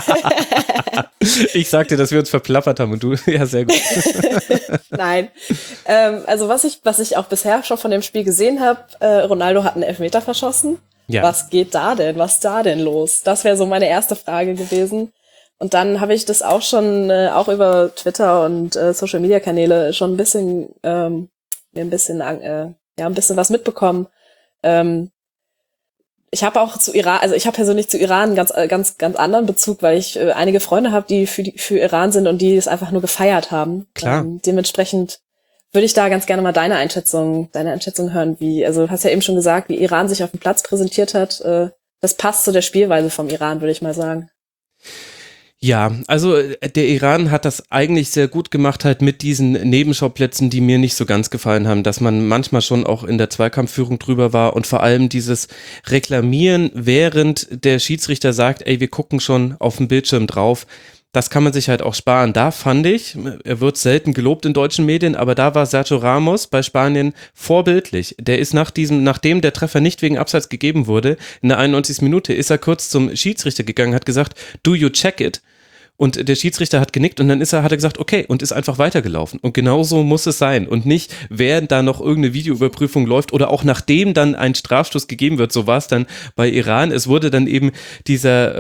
Speaker 1: Ich sagte, dass wir uns verplappert haben und du, ja, sehr gut.
Speaker 2: Nein. Also was ich auch bisher schon von dem Spiel gesehen habe, Ronaldo hat einen Elfmeter verschossen.
Speaker 1: Ja.
Speaker 2: Was geht da denn? Was ist da denn los? Das wäre so meine erste Frage gewesen. Und dann habe ich das auch schon, auch über Twitter und Social-Media-Kanäle schon ein bisschen, ein bisschen was mitbekommen. Ich habe auch zu Iran, also ich habe persönlich zu Iran einen ganz anderen Bezug, weil ich einige Freunde habe, die für Iran sind und die es einfach nur gefeiert haben.
Speaker 1: Klar.
Speaker 2: Dementsprechend würde ich da ganz gerne mal deine Einschätzung hören, also du hast ja eben schon gesagt, wie Iran sich auf dem Platz präsentiert hat. Das passt zu der Spielweise vom Iran, würde ich mal sagen.
Speaker 1: Ja, also der Iran hat das eigentlich sehr gut gemacht, halt mit diesen Nebenschauplätzen, die mir nicht so ganz gefallen haben, dass man manchmal schon auch in der Zweikampfführung drüber war und vor allem dieses Reklamieren, während der Schiedsrichter sagt, ey, wir gucken schon auf dem Bildschirm drauf. Das kann man sich halt auch sparen. Da fand ich, er wird selten gelobt in deutschen Medien, aber da war Sergio Ramos bei Spanien vorbildlich. Der ist nachdem der Treffer nicht wegen Abseits gegeben wurde, in der 91. Minute ist er kurz zum Schiedsrichter gegangen, hat gesagt, do you check it? Und der Schiedsrichter hat genickt und dann hat er gesagt, okay, und ist einfach weitergelaufen. Und genau so muss es sein. Und nicht, während da noch irgendeine Videoüberprüfung läuft oder auch nachdem dann ein Strafstoß gegeben wird. So war es dann bei Iran. Es wurde dann eben dieser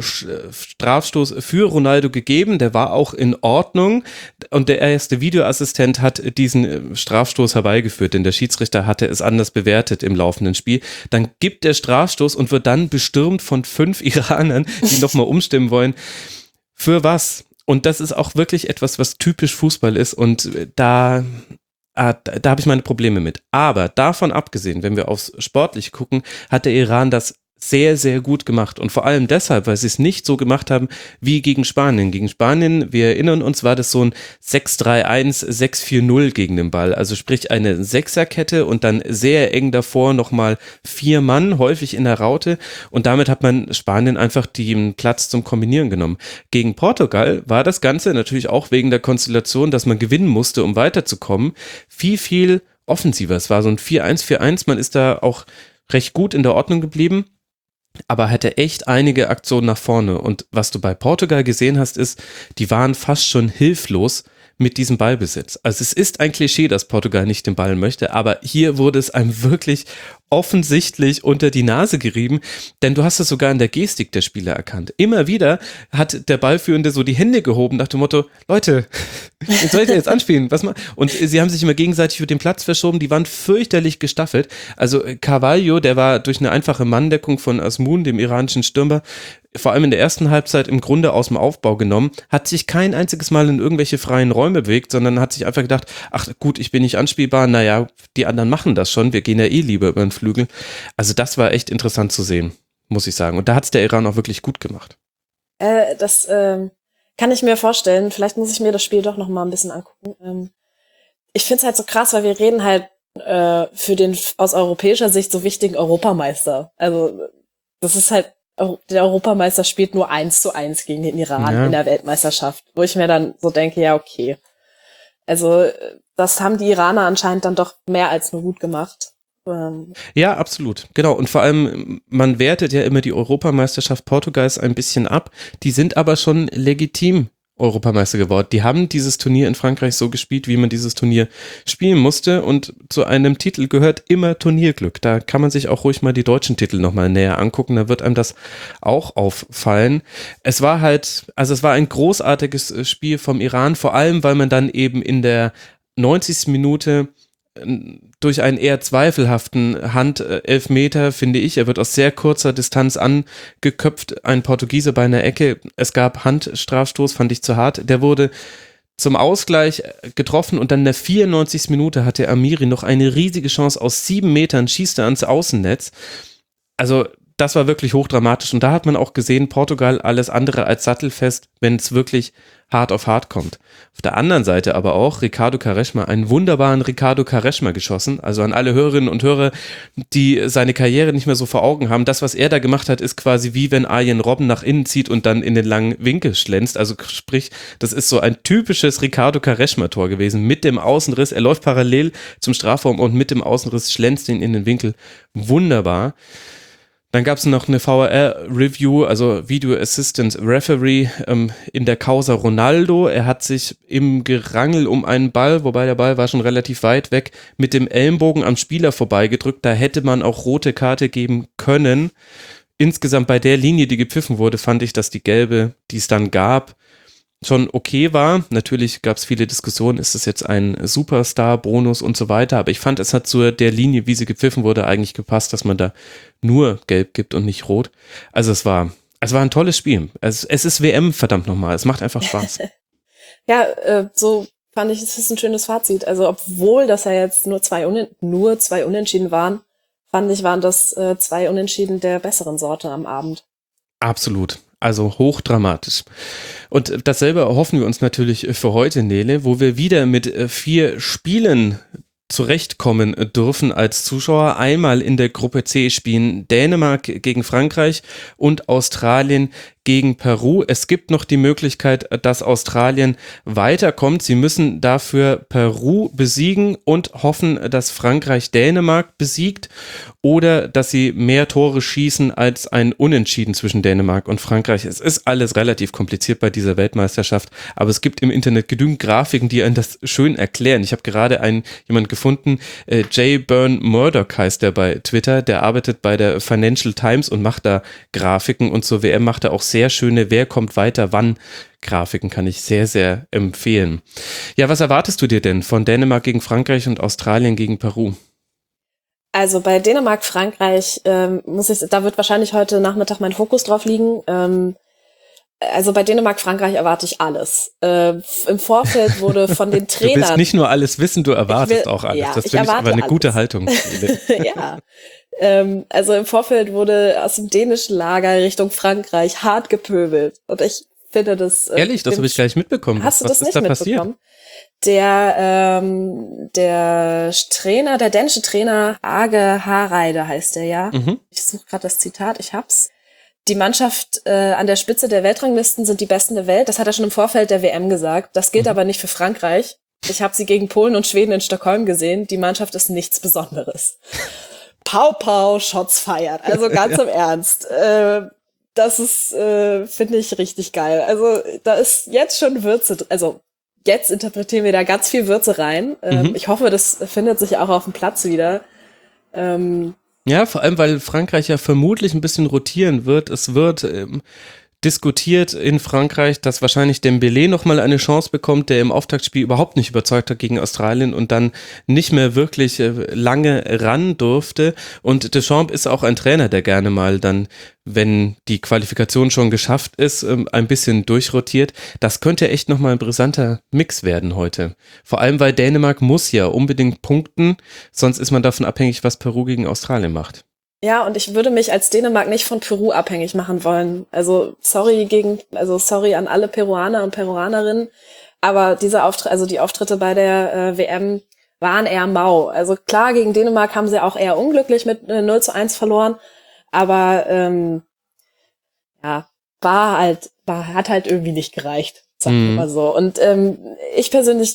Speaker 1: Strafstoß für Ronaldo gegeben. Der war auch in Ordnung. Und der erste Videoassistent hat diesen Strafstoß herbeigeführt, denn der Schiedsrichter hatte es anders bewertet im laufenden Spiel. Dann gibt der Strafstoß und wird dann bestürmt von 5 Iranern, die nochmal umstimmen wollen. Für was? Und das ist auch wirklich etwas, was typisch Fußball ist und da habe ich meine Probleme mit. Aber davon abgesehen, wenn wir aufs Sportliche gucken, hat der Iran das sehr, sehr gut gemacht und vor allem deshalb, weil sie es nicht so gemacht haben wie gegen Spanien. Gegen Spanien, wir erinnern uns, war das so ein 6-3-1, 6-4-0 gegen den Ball, also sprich eine Sechserkette und dann sehr eng davor nochmal 4 Mann, häufig in der Raute und damit hat man Spanien einfach den Platz zum Kombinieren genommen. Gegen Portugal war das Ganze natürlich auch wegen der Konstellation, dass man gewinnen musste, um weiterzukommen, viel, viel offensiver. Es war so ein 4-1, 4-1, man ist da auch recht gut in der Ordnung geblieben. Aber hatte echt einige Aktionen nach vorne. Und was du bei Portugal gesehen hast, ist, die waren fast schon hilflos mit diesem Ballbesitz. Also es ist ein Klischee, dass Portugal nicht den Ball möchte, aber hier wurde es einem wirklich offensichtlich unter die Nase gerieben, denn du hast es sogar in der Gestik der Spieler erkannt. Immer wieder hat der Ballführende so die Hände gehoben nach dem Motto, Leute, soll ich jetzt anspielen? Was mal? Und sie haben sich immer gegenseitig für den Platz verschoben, die waren fürchterlich gestaffelt. Also Carvalho, der war durch eine einfache Manndeckung von Azmoun, dem iranischen Stürmer, vor allem in der ersten Halbzeit im Grunde aus dem Aufbau genommen, hat sich kein einziges Mal in irgendwelche freien Räume bewegt, sondern hat sich einfach gedacht, ach gut, ich bin nicht anspielbar, naja, die anderen machen das schon, wir gehen ja eh lieber über den Flügel. Also das war echt interessant zu sehen, muss ich sagen. Und da hat es der Iran auch wirklich gut gemacht.
Speaker 2: Das kann ich mir vorstellen. Vielleicht muss ich mir das Spiel doch noch mal ein bisschen angucken. Ich finde es halt so krass, weil wir reden halt für den aus europäischer Sicht so wichtigen Europameister. Also das ist halt, der Europameister spielt nur 1:1 gegen den Iran in der Weltmeisterschaft, wo ich mir dann so denke, ja okay. Also das haben die Iraner anscheinend dann doch mehr als nur gut gemacht.
Speaker 1: Ja, absolut. Genau. Und vor allem, man wertet ja immer die Europameisterschaft Portugals ein bisschen ab. Die sind aber schon legitim Europameister geworden. Die haben dieses Turnier in Frankreich so gespielt, wie man dieses Turnier spielen musste. Und zu einem Titel gehört immer Turnierglück. Da kann man sich auch ruhig mal die deutschen Titel nochmal näher angucken. Da wird einem das auch auffallen. Es war ein großartiges Spiel vom Iran, vor allem, weil man dann eben in der 90. Minute durch einen eher zweifelhaften Handelfmeter, finde ich, er wird aus sehr kurzer Distanz angeköpft, ein Portugiese bei einer Ecke, es gab Handstrafstoß, fand ich zu hart, der wurde zum Ausgleich getroffen und dann in der 94. Minute hatte Amiri noch eine riesige Chance, aus 7 Metern schießt er ans Außennetz, also das war wirklich hochdramatisch und da hat man auch gesehen, Portugal alles andere als sattelfest, wenn es wirklich hart auf hart kommt. Auf der anderen Seite aber auch Ricardo Quaresma, einen wunderbaren Ricardo Quaresma geschossen, also an alle Hörerinnen und Hörer, die seine Karriere nicht mehr so vor Augen haben. Das, was er da gemacht hat, ist quasi wie wenn Arjen Robben nach innen zieht und dann in den langen Winkel schlänzt, also sprich, das ist so ein typisches Ricardo Quaresma-Tor gewesen, mit dem Außenriss, er läuft parallel zum Strafraum und mit dem Außenriss schlänzt ihn in den Winkel, wunderbar. Dann gab es noch eine VAR-Review, also Video Assistant Referee in der Causa Ronaldo. Er hat sich im Gerangel um einen Ball, wobei der Ball war schon relativ weit weg, mit dem Ellenbogen am Spieler vorbeigedrückt. Da hätte man auch rote Karte geben können. Insgesamt bei der Linie, die gepfiffen wurde, fand ich, dass die gelbe, die es dann gab, schon okay war. Natürlich gab es viele Diskussionen, ist das jetzt ein Superstar-Bonus und so weiter, aber ich fand, es hat zu der Linie, wie sie gepfiffen wurde, eigentlich gepasst, dass man da nur gelb gibt und nicht rot. Also es war ein tolles Spiel. Es ist WM, verdammt nochmal, es macht einfach Spaß.
Speaker 2: Ja, so fand ich, es ist ein schönes Fazit. Also obwohl das ja jetzt nur zwei Unentschieden waren, fand ich, waren das 2 Unentschieden der besseren Sorte am Abend.
Speaker 1: Absolut. Also hochdramatisch. Und dasselbe erhoffen wir uns natürlich für heute, Nele, wo wir wieder mit 4 Spielen zurechtkommen dürfen als Zuschauer. Einmal in der Gruppe C spielen Dänemark gegen Frankreich und Australien gegen Peru. Es gibt noch die Möglichkeit, dass Australien weiterkommt. Sie müssen dafür Peru besiegen und hoffen, dass Frankreich Dänemark besiegt oder dass sie mehr Tore schießen als ein Unentschieden zwischen Dänemark und Frankreich. Es ist alles relativ kompliziert bei dieser Weltmeisterschaft, aber es gibt im Internet genügend Grafiken, die einen das schön erklären. Ich habe gerade jemand gefunden, J. Byrne Murdoch heißt der bei Twitter, der arbeitet bei der Financial Times und macht da Grafiken und zur WM macht er auch sehr schöne Wer kommt weiter wann Grafiken, kann ich sehr, sehr empfehlen. Ja, was erwartest du dir denn von Dänemark gegen Frankreich und Australien gegen Peru?
Speaker 2: Also bei Dänemark, Frankreich da wird wahrscheinlich heute Nachmittag mein Fokus drauf liegen. Also bei Dänemark, Frankreich erwarte ich alles. Im Vorfeld wurde von den Trainern...
Speaker 1: Du willst nicht nur alles wissen, du erwartest auch alles.
Speaker 2: Ja,
Speaker 1: das finde ich aber eine
Speaker 2: alles.
Speaker 1: gute Haltung.
Speaker 2: Ja. Also im Vorfeld wurde aus dem dänischen Lager Richtung Frankreich hart gepöbelt. Und ich finde das...
Speaker 1: Ehrlich, das habe ich gleich mitbekommen.
Speaker 2: Hast du
Speaker 1: Was
Speaker 2: das
Speaker 1: ist
Speaker 2: nicht
Speaker 1: da passiert?
Speaker 2: mitbekommen? Der Trainer, der dänische Trainer, Age Hareide heißt der, ja.
Speaker 1: Mhm.
Speaker 2: Ich suche gerade das Zitat, ich hab's. Die Mannschaft an der Spitze der Weltranglisten sind die Besten der Welt. Das hat er schon im Vorfeld der WM gesagt. Das gilt aber nicht für Frankreich. Ich habe sie gegen Polen und Schweden in Stockholm gesehen. Die Mannschaft ist nichts Besonderes. Pau, pau, Shots feiert. Also ganz im Ernst. Das ist, finde ich, richtig geil. Also da ist jetzt schon Würze, also jetzt interpretieren wir da ganz viel Würze rein. Ich hoffe, das findet sich auch auf dem Platz wieder.
Speaker 1: Ja, vor allem, weil Frankreich ja vermutlich ein bisschen rotieren wird. Es wird diskutiert in Frankreich, dass wahrscheinlich Dembélé nochmal eine Chance bekommt, der im Auftaktspiel überhaupt nicht überzeugt hat gegen Australien und dann nicht mehr wirklich lange ran durfte. Und Deschamps ist auch ein Trainer, der gerne mal dann, wenn die Qualifikation schon geschafft ist, ein bisschen durchrotiert. Das könnte echt nochmal ein brisanter Mix werden heute. Vor allem, weil Dänemark muss ja unbedingt punkten, sonst ist man davon abhängig, was Peru gegen Australien macht.
Speaker 2: Ja, und ich würde mich als Dänemark nicht von Peru abhängig machen wollen. Also sorry an alle Peruaner und Peruanerinnen, aber die Auftritte bei der WM waren eher mau. Also klar, gegen Dänemark haben sie auch eher unglücklich mit 0:1 verloren, aber hat halt irgendwie nicht gereicht, sagen wir mal so. Und ich persönlich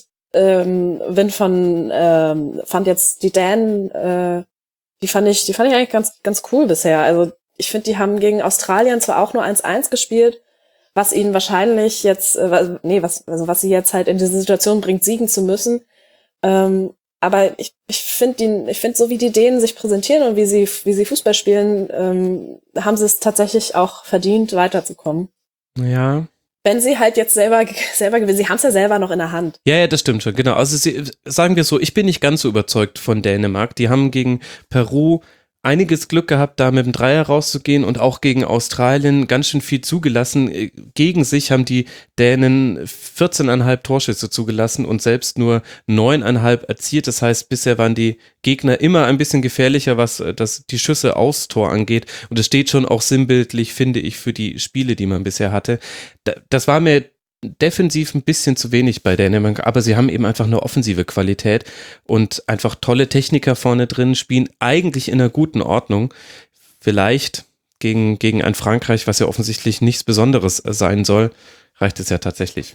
Speaker 2: fand jetzt die Dänen die fand ich eigentlich ganz cool bisher. Also ich finde, die haben gegen Australien zwar auch nur 1:1 gespielt, was ihnen wahrscheinlich jetzt, was sie jetzt halt in diese Situation bringt, siegen zu müssen. Aber ich finde so wie die Dänen sich präsentieren und wie sie Fußball spielen, haben sie es tatsächlich auch verdient, weiterzukommen.
Speaker 1: Ja.
Speaker 2: Wenn sie halt jetzt selber gewinnen, sie haben es ja selber noch in der Hand.
Speaker 1: Ja, das stimmt schon, genau. Also sagen wir so, ich bin nicht ganz so überzeugt von Dänemark. Die haben gegen Peru einiges Glück gehabt, da mit dem Dreier rauszugehen und auch gegen Australien ganz schön viel zugelassen. Gegen sich haben die Dänen 14,5 Torschüsse zugelassen und selbst nur 9,5 erzielt. Das heißt, bisher waren die Gegner immer ein bisschen gefährlicher, was die Schüsse aufs Tor angeht. Und das steht schon auch sinnbildlich, finde ich, für die Spiele, die man bisher hatte. Das war mir defensiv ein bisschen zu wenig bei Dänemark, aber sie haben eben einfach eine offensive Qualität und einfach tolle Techniker vorne drin, spielen eigentlich in einer guten Ordnung. Vielleicht gegen ein Frankreich, was ja offensichtlich nichts Besonderes sein soll, reicht es ja tatsächlich.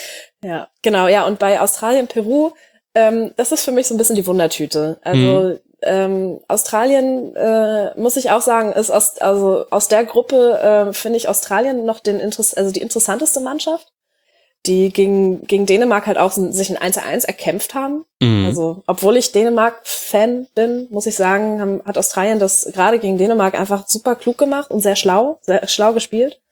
Speaker 2: Ja, genau, ja, und bei Australien, Peru, das ist für mich so ein bisschen die Wundertüte. Also Australien, muss ich auch sagen, ist aus der Gruppe finde ich Australien noch die interessanteste Mannschaft, die gegen Dänemark halt auch sich ein 1:1 erkämpft haben. Mhm. Also, obwohl ich Dänemark-Fan bin, muss ich sagen, hat Australien das gerade gegen Dänemark einfach super klug gemacht und sehr schlau gespielt.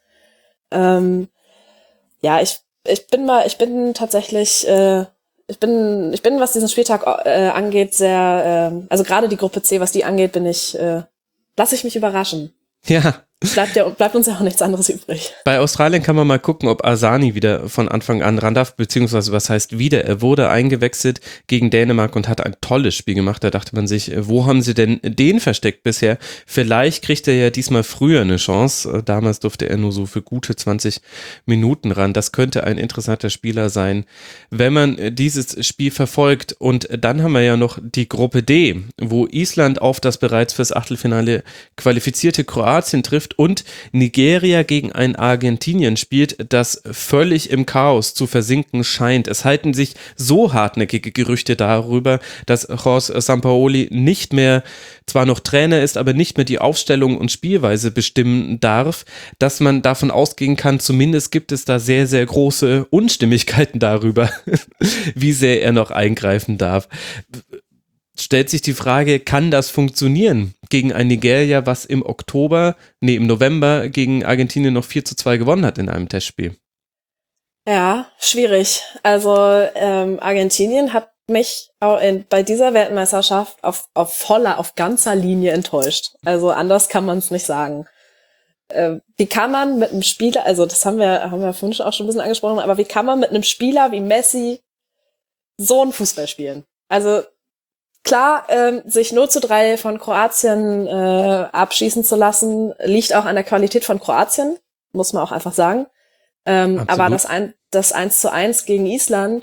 Speaker 2: Ich bin tatsächlich, ich bin, was diesen Spieltag angeht, sehr, also gerade die Gruppe C, was die angeht, lasse ich mich überraschen.
Speaker 1: Ja.
Speaker 2: Bleibt uns ja auch nichts anderes übrig.
Speaker 1: Bei Australien kann man mal gucken, ob Asani wieder von Anfang an ran darf, beziehungsweise was heißt wieder, er wurde eingewechselt gegen Dänemark und hat ein tolles Spiel gemacht. Da dachte man sich, wo haben sie denn den versteckt bisher? Vielleicht kriegt er ja diesmal früher eine Chance. Damals durfte er nur so für gute 20 Minuten ran. Das könnte ein interessanter Spieler sein, wenn man dieses Spiel verfolgt. Und dann haben wir ja noch die Gruppe D, wo Island auf das bereits fürs Achtelfinale qualifizierte Kroatien trifft und Nigeria gegen ein Argentinien spielt, das völlig im Chaos zu versinken scheint. Es halten sich so hartnäckige Gerüchte darüber, dass Jorge Sampaoli nicht mehr, zwar noch Trainer ist, aber nicht mehr die Aufstellung und Spielweise bestimmen darf, dass man davon ausgehen kann, zumindest gibt es da sehr, sehr große Unstimmigkeiten darüber, wie sehr er noch eingreifen darf. Stellt sich die Frage, kann das funktionieren gegen ein Nigeria, was im November gegen Argentinien noch 4:2 gewonnen hat in einem Testspiel?
Speaker 2: Ja, schwierig. Also Argentinien hat mich auch bei dieser Weltmeisterschaft auf ganzer Linie enttäuscht. Also anders kann man es nicht sagen. Wie kann man mit einem Spieler, also das haben wir vorhin auch schon ein bisschen angesprochen, aber wie kann man mit einem Spieler wie Messi so einen Fußball spielen? Also klar, sich 0:3 von Kroatien abschießen zu lassen, liegt auch an der Qualität von Kroatien, muss man auch einfach sagen. Aber das 1:1 gegen Island,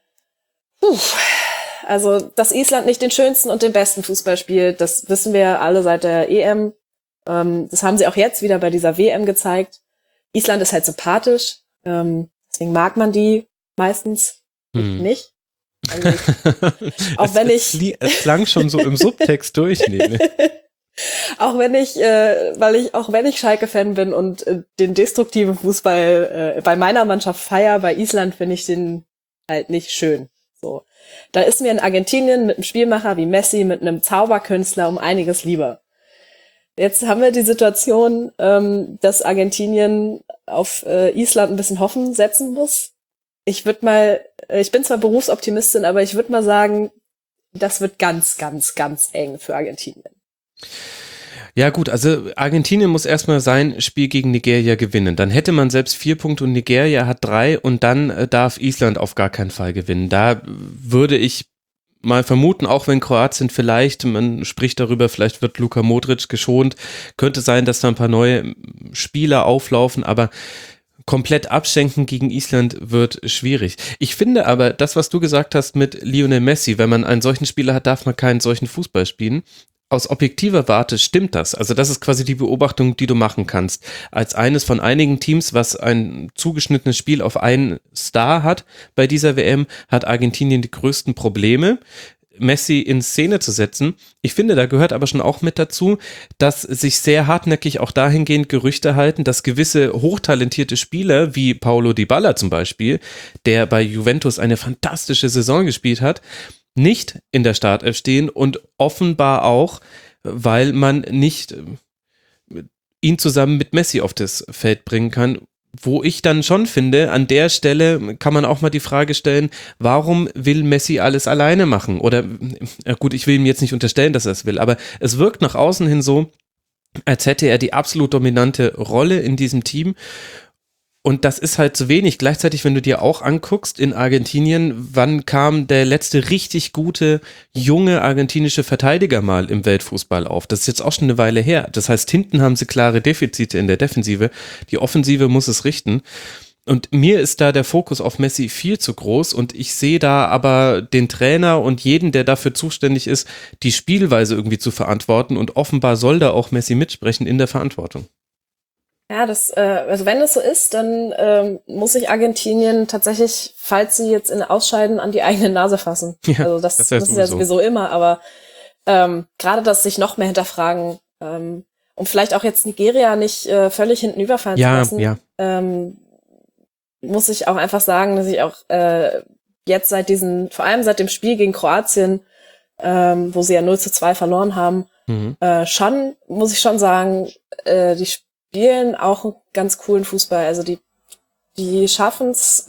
Speaker 2: also dass Island nicht den schönsten und den besten Fußball spielt, das wissen wir alle seit der EM. Das haben sie auch jetzt wieder bei dieser WM gezeigt. Island ist halt sympathisch, deswegen mag man die meistens nicht. Also auch wenn es
Speaker 1: klang schon so im Subtext durch.
Speaker 2: Auch wenn ich Schalke-Fan bin und den destruktiven Fußball bei meiner Mannschaft feier, bei Island finde ich den halt nicht schön. So, da ist mir in Argentinien mit einem Spielmacher wie Messi, mit einem Zauberkünstler um einiges lieber. Jetzt haben wir die Situation, dass Argentinien auf Island ein bisschen Hoffen setzen muss. Ich bin zwar Berufsoptimistin, aber ich würde mal sagen, das wird ganz, ganz, ganz eng für Argentinien.
Speaker 1: Ja gut, also Argentinien muss erstmal sein Spiel gegen Nigeria gewinnen. Dann hätte man selbst 4 Punkte und Nigeria hat 3 und dann darf Island auf gar keinen Fall gewinnen. Da würde ich mal vermuten, auch wenn Kroatien vielleicht, man spricht darüber, vielleicht wird Luka Modric geschont, könnte sein, dass da ein paar neue Spieler auflaufen, aber komplett abschenken gegen Island wird schwierig. Ich finde aber, das, was du gesagt hast mit Lionel Messi, wenn man einen solchen Spieler hat, darf man keinen solchen Fußball spielen. Aus objektiver Warte stimmt das. Also das ist quasi die Beobachtung, die du machen kannst. Als eines von einigen Teams, was ein zugeschnittenes Spiel auf einen Star hat bei dieser WM, hat Argentinien die größten Probleme, Messi in Szene zu setzen. Ich finde, da gehört aber schon auch mit dazu, dass sich sehr hartnäckig auch dahingehend Gerüchte halten, dass gewisse hochtalentierte Spieler, wie Paulo Dybala zum Beispiel, der bei Juventus eine fantastische Saison gespielt hat, nicht in der Startelf stehen und offenbar auch, weil man nicht ihn zusammen mit Messi auf das Feld bringen kann. Wo ich dann schon finde, an der Stelle kann man auch mal die Frage stellen, warum will Messi alles alleine machen? Oder, gut, ich will ihm jetzt nicht unterstellen, dass er es will, aber es wirkt nach außen hin so, als hätte er die absolut dominante Rolle in diesem Team. Und das ist halt zu wenig. Gleichzeitig, wenn du dir auch anguckst, in Argentinien, wann kam der letzte richtig gute, junge argentinische Verteidiger mal im Weltfußball auf? Das ist jetzt auch schon eine Weile her. Das heißt, hinten haben sie klare Defizite in der Defensive. Die Offensive muss es richten. Und mir ist da der Fokus auf Messi viel zu groß und ich sehe da aber den Trainer und jeden, der dafür zuständig ist, die Spielweise irgendwie zu verantworten und offenbar soll da auch Messi mitsprechen in der Verantwortung.
Speaker 2: Ja, also wenn das so ist, dann muss sich Argentinien tatsächlich, falls sie jetzt ausscheiden, an die eigene Nase fassen. Ja, also das ist ja sowieso immer, aber gerade das sich noch mehr hinterfragen, um vielleicht auch jetzt Nigeria nicht völlig hinten überfallen zu lassen, muss ich auch einfach sagen, dass ich auch jetzt vor allem seit dem Spiel gegen Kroatien, wo sie ja 0-2 verloren haben, muss ich schon sagen, die spielen auch einen ganz coolen Fußball. Also die schaffen es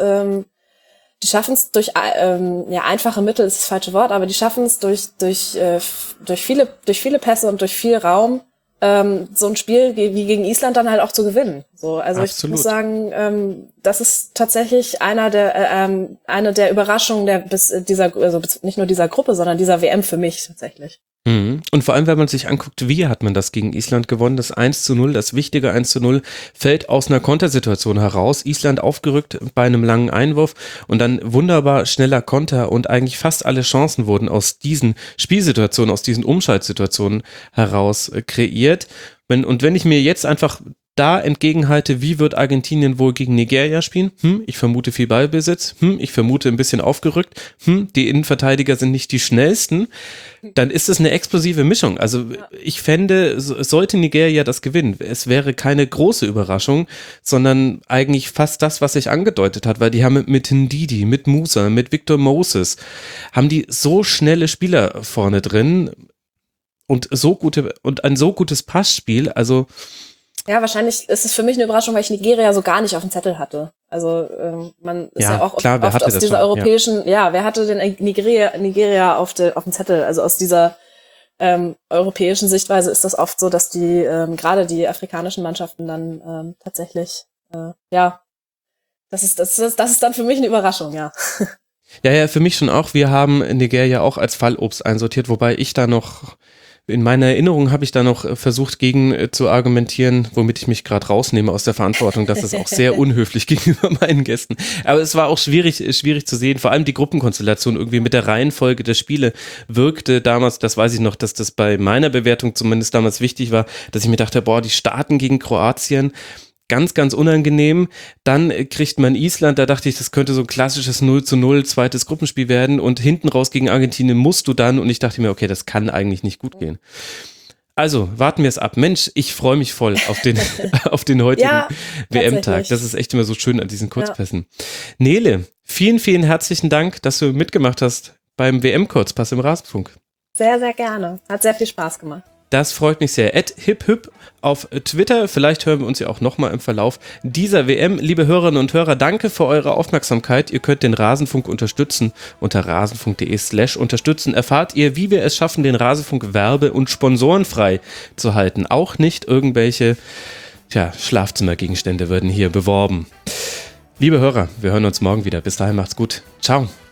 Speaker 2: durch einfache Mittel ist das falsche Wort, aber die schaffen es durch viele Pässe und durch viel Raum, so ein Spiel wie gegen Island dann halt auch zu gewinnen. So, also Absolut. Ich muss sagen, das ist tatsächlich eine der Überraschungen also nicht nur dieser Gruppe, sondern dieser WM für mich tatsächlich.
Speaker 1: Und vor allem, wenn man sich anguckt, wie hat man das gegen Island gewonnen? Das 1-0, das wichtige 1-0, fällt aus einer Kontersituation heraus. Island aufgerückt bei einem langen Einwurf und dann wunderbar schneller Konter und eigentlich fast alle Chancen wurden aus diesen Spielsituationen, aus diesen Umschaltsituationen heraus kreiert. Wenn ich mir jetzt einfach da entgegenhalte, wie wird Argentinien wohl gegen Nigeria spielen? Ich vermute viel Ballbesitz. Ich vermute ein bisschen aufgerückt. Die Innenverteidiger sind nicht die schnellsten. Dann ist es eine explosive Mischung. Also ich fände, sollte Nigeria das gewinnen, es wäre keine große Überraschung, sondern eigentlich fast das, was sich angedeutet hat, weil die haben mit Ndidi, mit Musa, mit Victor Moses, haben die so schnelle Spieler vorne drin und ein so gutes Passspiel, also
Speaker 2: ja, wahrscheinlich ist es für mich eine Überraschung, weil ich Nigeria so gar nicht auf dem Zettel hatte. Also man ist ja auch oft aus dieser europäischen, wer hatte denn Nigeria auf dem Zettel? Also aus dieser europäischen Sichtweise ist das oft so, dass die gerade die afrikanischen Mannschaften dann tatsächlich, das ist dann für mich eine Überraschung, ja.
Speaker 1: Ja, für mich schon auch. Wir haben Nigeria auch als Fallobst einsortiert, wobei ich da noch in meiner Erinnerung habe ich da noch versucht, gegen zu argumentieren, womit ich mich gerade rausnehme aus der Verantwortung. Das ist auch sehr unhöflich gegenüber meinen Gästen. Aber es war auch schwierig zu sehen. Vor allem die Gruppenkonstellation irgendwie mit der Reihenfolge der Spiele wirkte damals, das weiß ich noch, dass das bei meiner Bewertung zumindest damals wichtig war, dass ich mir dachte, die starten gegen Kroatien. Ganz, ganz unangenehm. Dann kriegt man Island, da dachte ich, das könnte so ein klassisches 0-0 zweites Gruppenspiel werden und hinten raus gegen Argentinien musst du dann und ich dachte mir, okay, das kann eigentlich nicht gut gehen. Also, warten wir es ab. Mensch, ich freue mich voll auf den heutigen WM-Tag. Das ist echt immer so schön an diesen Kurzpässen. Ja. Nele, vielen, vielen herzlichen Dank, dass du mitgemacht hast beim WM-Kurzpass im Rasenfunk.
Speaker 2: Sehr, sehr gerne. Hat sehr viel Spaß gemacht.
Speaker 1: Das freut mich sehr. @hiphip auf Twitter. Vielleicht hören wir uns ja auch nochmal im Verlauf dieser WM. Liebe Hörerinnen und Hörer, danke für eure Aufmerksamkeit. Ihr könnt den Rasenfunk unterstützen. Unter rasenfunk.de/unterstützen erfahrt ihr, wie wir es schaffen, den Rasenfunk werbe- und sponsorenfrei zu halten. Auch nicht irgendwelche Schlafzimmergegenstände werden hier beworben. Liebe Hörer, wir hören uns morgen wieder. Bis dahin macht's gut. Ciao.